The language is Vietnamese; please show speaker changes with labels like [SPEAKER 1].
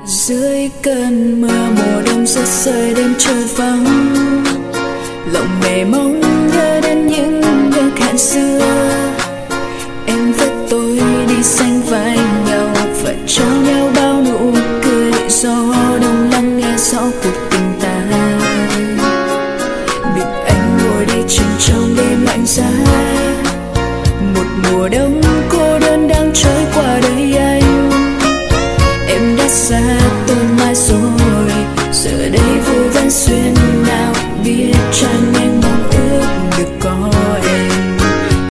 [SPEAKER 1] Dưới cơn mưa mùa đông rớt rơi đêm trôi vắng, lòng mẹ mong nhớ đến những ước hẹn xưa. Em với tôi đi sánh vai nhau và cho nhau bao nụ cười, gió đông lắng nghe rõ cuộc tình ta. Mình anh ngồi đây chìm trong đêm lạnh giá, một mùa đông cô đơn đang trôi qua đời anh. Em đã xa tôi mãi rồi